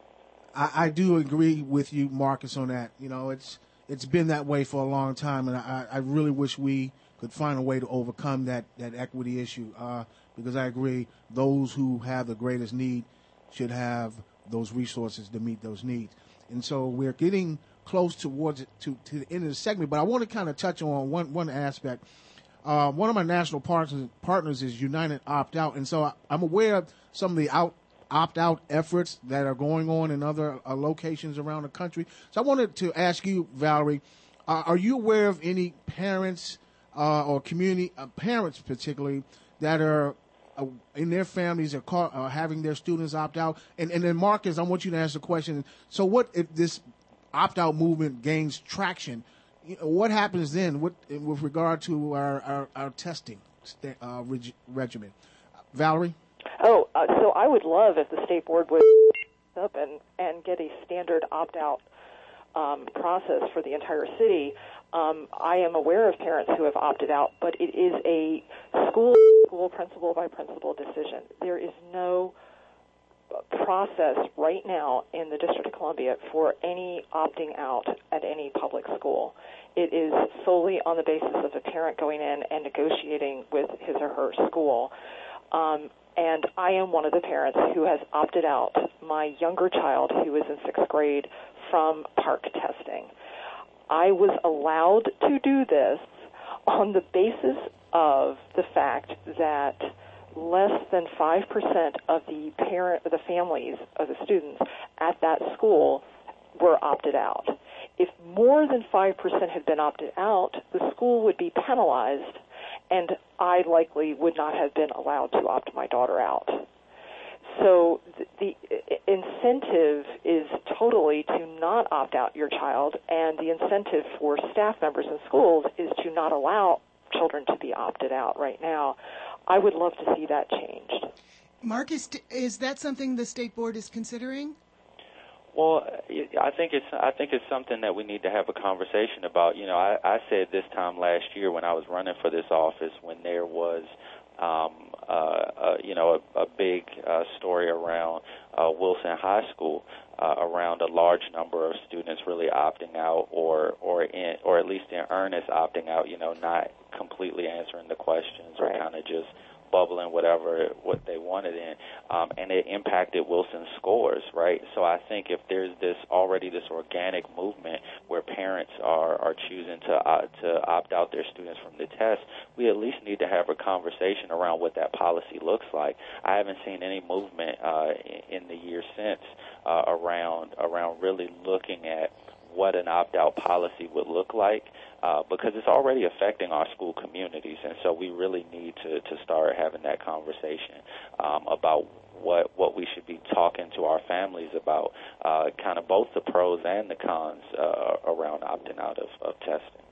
I, I do agree with you, Marcus, on that. You know, it's it's been that way for a long time, and I, I really wish we could find a way to overcome that, that equity issue, uh, because I agree those who have the greatest need should have those resources to meet those needs. And so we're getting close towards it, to, to the end of the segment, but I want to kind of touch on one, one aspect. Uh, one of my national partners, partners is United Opt-Out, and so I, I'm aware of some of the out opt-out efforts that are going on in other uh, locations around the country. So I wanted to ask you, Valerie, uh, are you aware of any parents uh, or community, uh, parents particularly, that are uh, in their families are caught, uh, having their students opt out? And, and then, Marcus, I want you to answer the question. So what if this opt-out movement gains traction? You know, what happens then with, with regard to our, our, our testing uh, reg- regimen? Valerie? Oh, uh, so I would love if the state board would up and, and get a standard opt-out um, process for the entire city. Um, I am aware of parents who have opted out, but it is a school school principal by principal decision. There is no process right now in the District of Columbia for any opting out at any public school. It is solely on the basis of a parent going in and negotiating with his or her school. Um, And I am one of the parents who has opted out my younger child, who is in sixth grade, from park testing. I was allowed to do this on the basis of the fact that less than five percent of the parent, the families of the students at that school were opted out. If more than five percent had been opted out, the school would be penalized, and I likely would not have been allowed to opt my daughter out. So the, the incentive is totally to not opt out your child, and the incentive for staff members in schools is to not allow children to be opted out right now. I would love to see that changed. Marcus, is that something the state board is considering? Well, I think it's I think it's something that we need to have a conversation about. You know, I, I said this time last year when I was running for this office, when there was um, uh, you know, a, a big uh, story around uh, Wilson High School, uh, around a large number of students really opting out, or or in, or at least in earnest opting out. You know, not completely answering the questions, or kind of just bubbling whatever what they wanted in, um, and it impacted Wilson's scores, right? So I think if there's this already this organic movement where parents are, are choosing to uh, to opt out their students from the test, we at least need to have a conversation around what that policy looks like. I haven't seen any movement uh, in, in the years since uh, around around really looking at what an opt-out policy would look like, uh, because it's already affecting our school communities, and so we really need to, to start having that conversation um, about what what we should be talking to our families about, uh, kind of both the pros and the cons uh, around opting out of, of testing.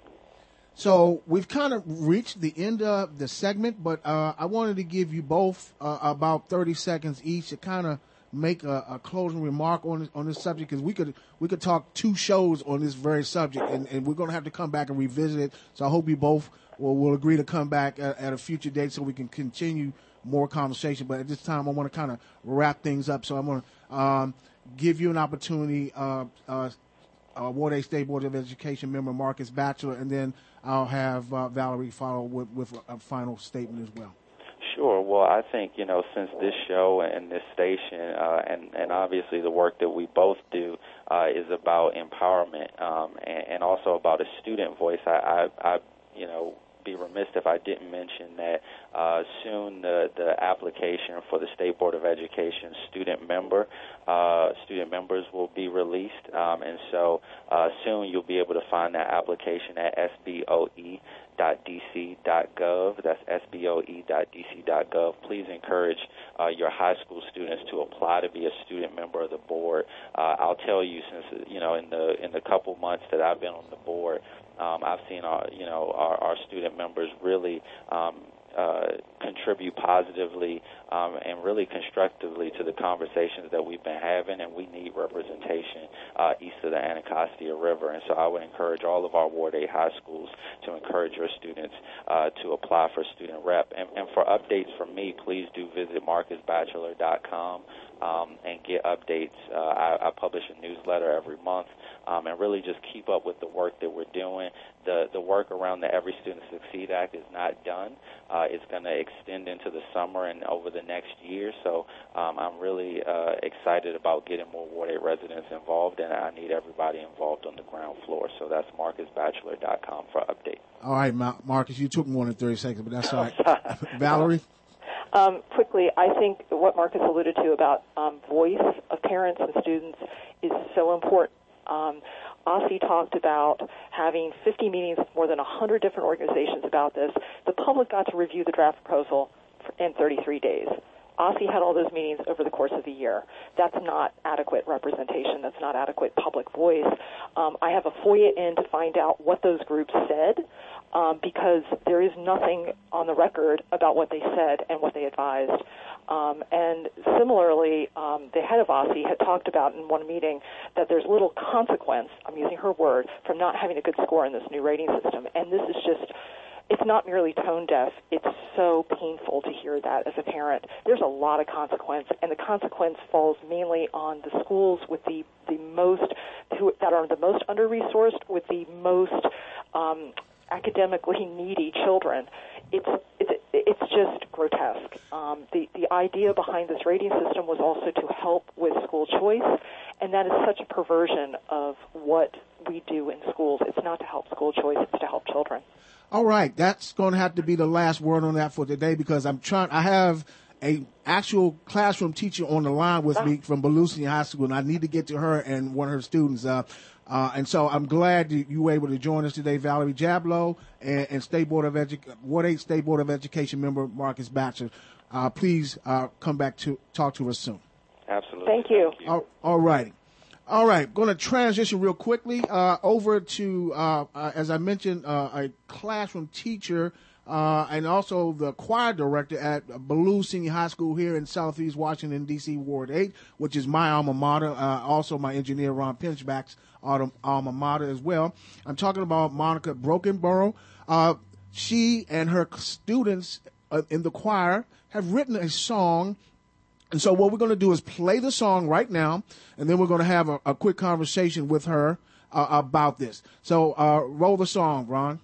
So we've kind of reached the end of the segment, but uh, I wanted to give you both uh, about thirty seconds each to kind of make a, a closing remark on this, on this subject, because we could we could talk two shows on this very subject, and, and we're going to have to come back and revisit it. So I hope you both will, will agree to come back at, at a future date so we can continue more conversation. But at this time, I want to kind of wrap things up. So I'm going to um, give you an opportunity, uh, uh, uh, Ward eight State Board of Education member Marcus Batchelor, and then I'll have uh, Valerie follow with, with a final statement as well. Sure. Well, I think, you know, since this show and this station uh, and, and obviously the work that we both do uh, is about empowerment um, and, and also about a student voice, I, I, I, you know, be remiss if I didn't mention that uh, soon the, the application for the State Board of Education student member, uh, student members will be released, um, and so uh, soon you'll be able to find that application at S B O E dot D C dot gov. That's S B O E dot D C dot gov. Please encourage uh, your high school students to apply to be a student member of the board. Uh, I'll tell you, since you know, in the in the couple months that I've been on the board, um, I've seen our you know our, our student members really um, uh, contribute positively um, and really constructively to the conversations that we've been having, and we need representation uh, east of the Anacostia River. And so I would encourage all of our Ward eight high schools to encourage your students uh, to apply for student rep. And, and for updates from me, please do visit marcus batchelor dot com um, and get updates. Uh, I, I publish a newsletter every month, um, and really just keep up with the work that we're doing. The, the work around the Every Student Succeed Act is not done. Uh, it's going to extend into the summer and over the next year. So um, I'm really uh, excited about getting more Ward eight residents involved, and I need everybody involved on the ground floor. So that's marcus batchelor dot com for updates. All right, Ma- Marcus, you took more than thirty seconds, but that's all right. Valerie? Um, quickly, I think what Marcus alluded to about um, voice of parents and students is so important. Um, O S C talked about having fifty meetings with more than one hundred different organizations about this. The public got to review the draft proposal for, in thirty-three days. O S C had all those meetings over the course of the year. That's not adequate representation. That's not adequate public voice. Um, I have a FOIA in to find out what those groups said, um, because there is nothing on the record about what they said and what they advised. Um, and similarly, um, the head of O S C had talked about in one meeting that there's little consequence, I'm using her word, from not having a good score in this new rating system. And this is just, it's not merely tone deaf. It's so painful to hear that as a parent. There's a lot of consequence, and the consequence falls mainly on the schools with the, the most, who, that are the most under-resourced, with the most um, academically needy children. It's, it's, it's just grotesque. Um, the, the idea behind this rating system was also to help with school choice, and that is such a perversion of what we do in schools. It's not to help school choice, it's to help children. All right, that's going to have to be the last word on that for today, because I'm trying. I have a actual classroom teacher on the line with me from Belusi High School, and I need to get to her and one of her students. Uh, uh, and so I'm glad that you were able to join us today, Valerie Jablow, and, and State Board of Edu- Ward eight State Board of Education member Marcus Batchelor. Uh, please uh, come back to talk to us soon. Absolutely. Thank you. Thank you. All, all righty. All right, going to transition real quickly uh, over to, uh, uh, as I mentioned, uh, a classroom teacher uh, and also the choir director at Ballou Senior High School here in Southeast Washington, D C, Ward eight, which is my alma mater, uh, also my engineer Ron Pinchback's alma mater as well. I'm talking about Monica Brokenborough. Uh, she and her students uh, in the choir have written a song. And so what we're going to do is play the song right now, and then we're going to have a, a quick conversation with her uh, about this. So uh, roll the song, Ron.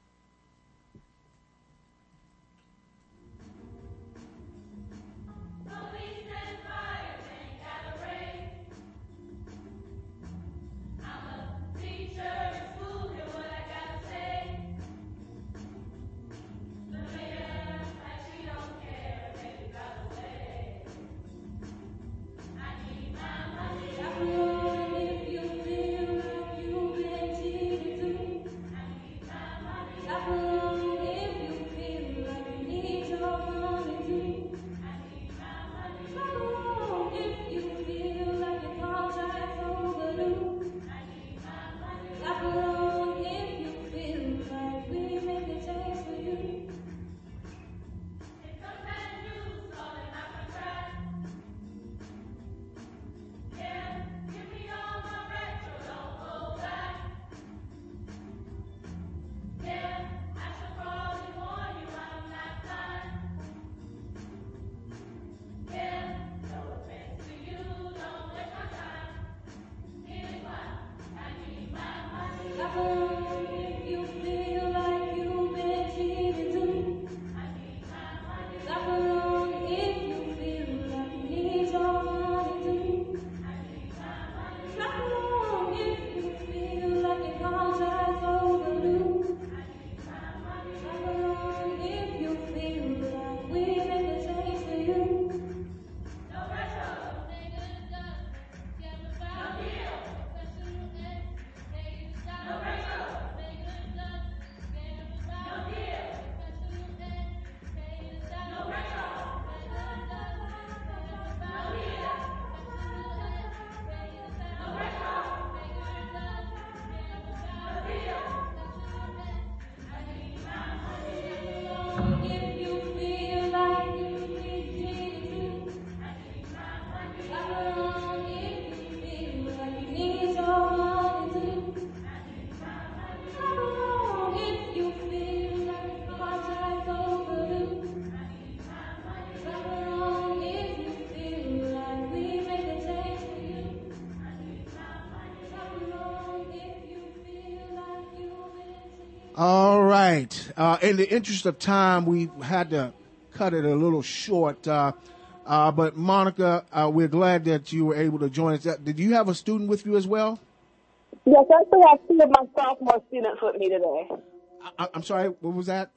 All right. Uh, in the interest of time, we had to cut it a little short. Uh, uh, but Monica, uh, we're glad that you were able to join us. Did you have a student with you as well? Yes, I actually have two of my sophomore students with me today. I, I'm sorry, what was that?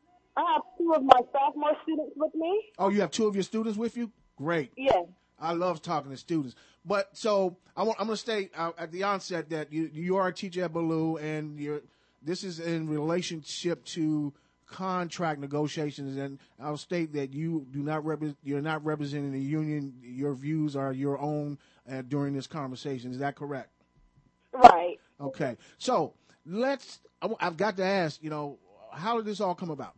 I have two of my sophomore students with me. Oh, you have two of your students with you? Great. Yes. I love talking to students. But so I want, I'm going to state uh, at the onset that you you are a teacher at Ballou, and you're this is in relationship to contract negotiations, and I'll state that you do not rep- you're not representing the union. Your views are your own uh, during this conversation. Is that correct? Right. Okay. So let's. I've got to ask. You know, how did this all come about?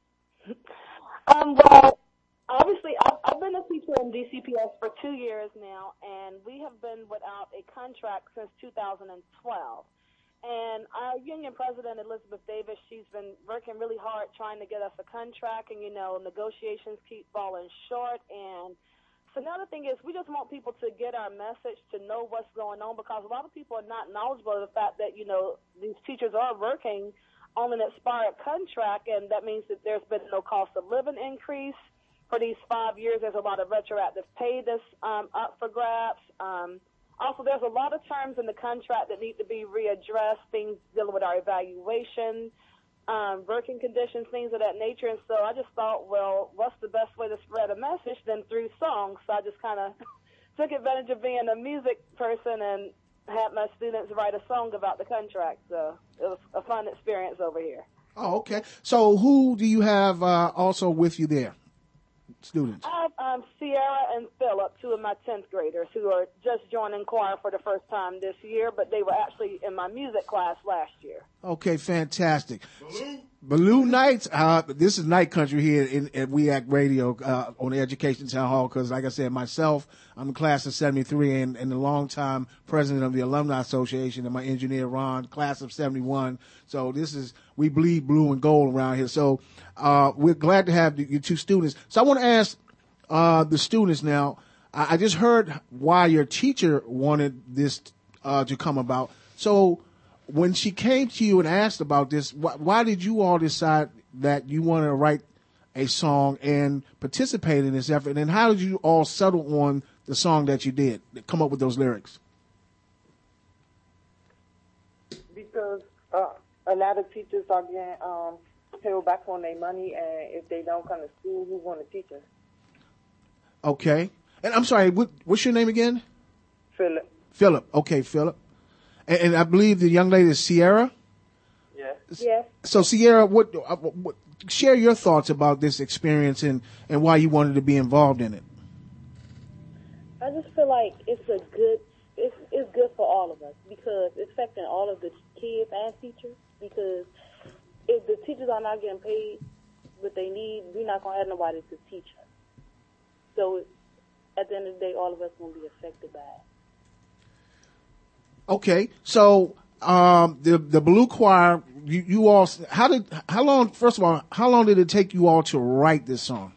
Um. Well, obviously, I've, I've been a teacher in D C P S for two years now, and we have been without a contract since two thousand twelve. And our union president, Elizabeth Davis, she's been working really hard trying to get us a contract, and, you know, negotiations keep falling short. And so another thing is we just want people to get our message, to know what's going on, because a lot of people are not knowledgeable of the fact that, you know, these teachers are working on an expired contract, and that means that there's been no cost of living increase for these five years. There's a lot of retroactive pay that's um, up for grabs. Um Also, there's a lot of terms in the contract that need to be readdressed, things dealing with our evaluation, um, working conditions, things of that nature. And so I just thought, well, what's the best way to spread a message than through songs? So I just kind of took advantage of being a music person and had my students write a song about the contract. So it was a fun experience over here. Oh, okay. So who do you have uh, also with you there? Students. I have um, Sierra and Philip, two of my tenth graders, who are just joining choir for the first time this year, but they were actually in my music class last year. Okay, fantastic. Blue Nights, uh, this is Night Country here in, at We Act Radio, uh, on the Education Town Hall, because like I said, myself, I'm a class of seventy-three and, and the longtime president of the Alumni Association, and my engineer Ron, class of seventy-one. So this is, we bleed blue and gold around here. So, uh, we're glad to have you two students. So I want to ask, uh, the students now, I, I just heard why your teacher wanted this, uh, to come about. So, when she came to you and asked about this, why, why did you all decide that you wanted to write a song and participate in this effort? And how did you all settle on the song that you did, come up with those lyrics? Because uh, a lot of teachers are getting um, held back on their money, and if they don't come to school, who's going to teach us? Okay. And I'm sorry, what, what's your name again? Philip. Philip. Okay, Philip. And, and I believe the young lady is Sierra? Yes. Yes. So, Sierra, what, uh, what, share your thoughts about this experience and, and why you wanted to be involved in it. I just feel like it's a good, it's, it's good for all of us because it's affecting all of the kids and teachers, because if the teachers are not getting paid what they need, we're not going to have nobody to teach us. So at the end of the day, all of us going to be affected by it. Okay, so um, the the Blue Choir, you, you all, how did, how long? First of all, how long did it take you all to write this song?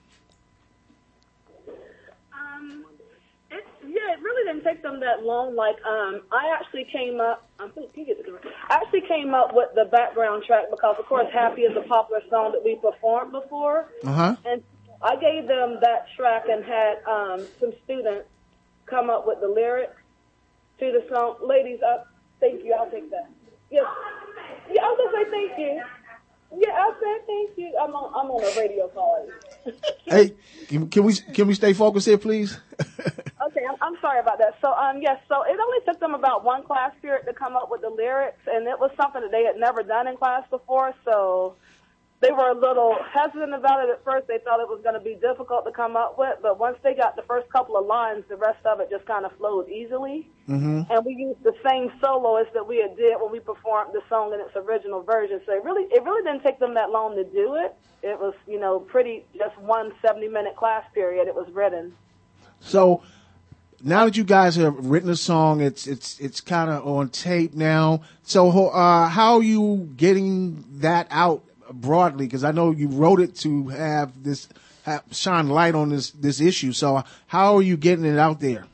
Um, it, yeah, it really didn't take them that long. Like, um, I actually came up. I'm can you get the door? I actually came up with the background track because, of course, "Happy" is a popular song that we performed before, uh-huh. and I gave them that track and had um, some students come up with the lyrics to the song. Ladies, uh, thank you. I'll take that. Yes. Yeah, I was going to say thank you. Yeah, I said thank you. I'm on, I'm on a radio call. Hey, can, can we can we stay focused here, please? Okay, I'm, I'm sorry about that. So, um, yes, so it only took them about one class period to come up with the lyrics, and it was something that they had never done in class before, so they were a little hesitant about it at first. They thought it was going to be difficult to come up with, but once they got the first couple of lines, the rest of it just kind of flowed easily. Mm-hmm. And we used the same soloist that we had did when we performed the song in its original version. So it really, it really didn't take them that long to do it. It was, you know, pretty, just one seventy-minute class period. It was written. So now that you guys have written a song, it's it's it's kind of on tape now. So uh, how are you getting that out broadly? Because I know you wrote it to have this have, shine light on this this issue. So how are you getting it out there?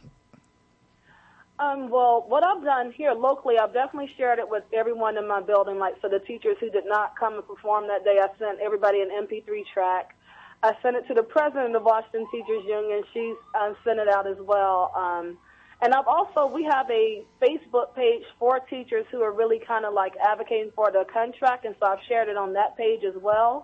Um, well, what I've done here locally, I've definitely shared it with everyone in my building. Like, so the teachers who did not come and perform that day, I sent everybody an M P three track. I sent it to the president of Washington Teachers Union. She's um, sent it out as well. Um, and I've also, we have a Facebook page for teachers who are really kind of like advocating for the contract, and so I've shared it on that page as well.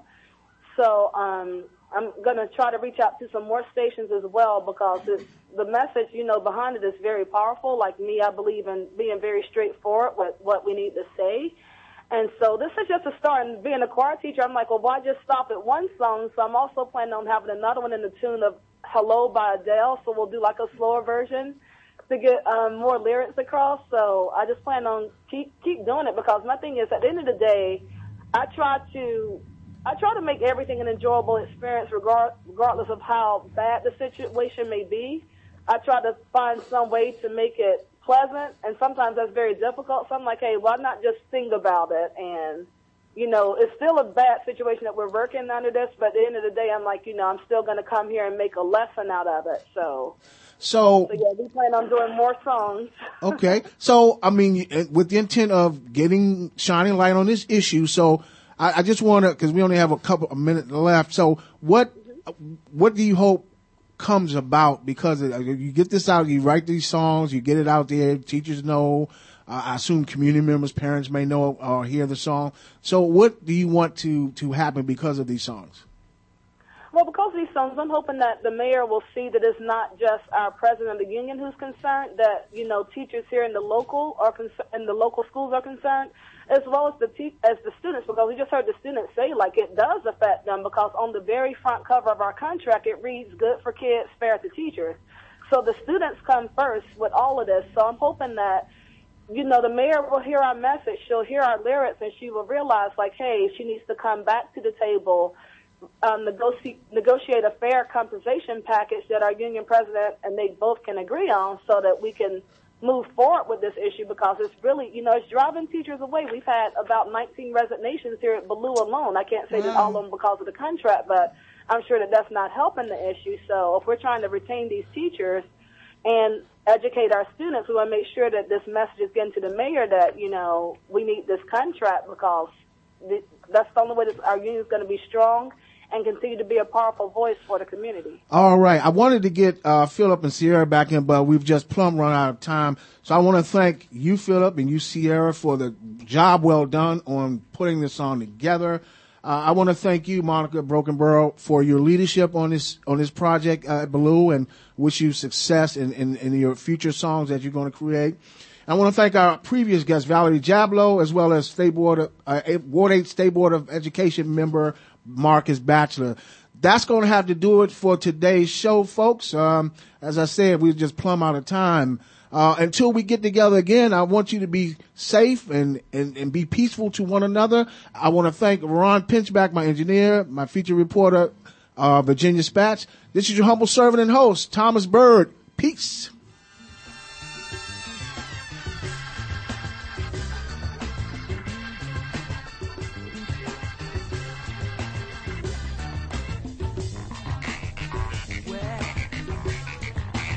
So um, I'm going to try to reach out to some more stations as well, because it's, the message, you know, behind it is very powerful. Like me, I believe in being very straightforward with what we need to say. And so this is just a start. And being a choir teacher, I'm like, well, why just stop at one song? So I'm also planning on having another one in the tune of Hello by Adele. So we'll do like a slower version to get um, more lyrics across. So I just plan on keep keep doing it, because my thing is, at the end of the day, I try to I try to make everything an enjoyable experience, regard, regardless of how bad the situation may be. I try to find some way to make it pleasant, and sometimes that's very difficult. So I'm like, hey, why not just sing about it? And, you know, it's still a bad situation that we're working under this, but at the end of the day, I'm like, you know, I'm still going to come here and make a lesson out of it. So, so, so yeah, we plan on doing more songs. Okay. So, I mean, with the intent of getting, shining light on this issue, so I, I just want to, because we only have a couple of minutes left. So what, mm-hmm. what do you hope comes about? Because you get this out, you write these songs, you get it out there, teachers know, uh, I assume community members, parents may know or hear the song. So what do you want to, to happen because of these songs? Well, because of these songs, I'm hoping that the mayor will see that it's not just our president of the union who's concerned, that, you know, teachers here in the local are con- in the local schools are concerned, as well as the te- as the students, because we just heard the students say, like, it does affect them, because on the very front cover of our contract, it reads, good for kids, fair to teachers. So the students come first with all of this. So I'm hoping that you know, the mayor will hear our message, she'll hear our lyrics, and she will realize, like, hey, she needs to come back to the table, um, negotiate, negotiate a fair compensation package that our union president and they both can agree on so that we can move forward with this issue, because it's really, you know, it's driving teachers away. We've had about nineteen resignations here at Ballou alone. I can't say wow. that all of them because of the contract, but I'm sure that that's not helping the issue. So if we're trying to retain these teachers and educate our students, we want to make sure that this message is getting to the mayor that, you know, we need this contract, because th- that's the only way that our union is going to be strong and continue to be a powerful voice for the community. All right. I wanted to get uh, Philip and Sierra back in, but we've just plumb run out of time. So I want to thank you, Philip, and you, Sierra, for the job well done on putting this on together. Uh, I want to thank you, Monica Brokenborough, for your leadership on this on this project uh, at Ballou, and wish you success in, in, in your future songs that you're going to create. I want to thank our previous guest, Valerie Jablow, as well as State Board of, uh, Ward eight State Board of Education member Marcus Batchelor. That's going to have to do it for today's show, folks. Um, as I said, we're just plumb out of time. Uh, until we get together again, I want you to be safe and, and, and be peaceful to one another. I want to thank Ron Pinchback, my engineer, my feature reporter, uh, Virginia Spatz. This is your humble servant and host, Thomas Bird. Peace.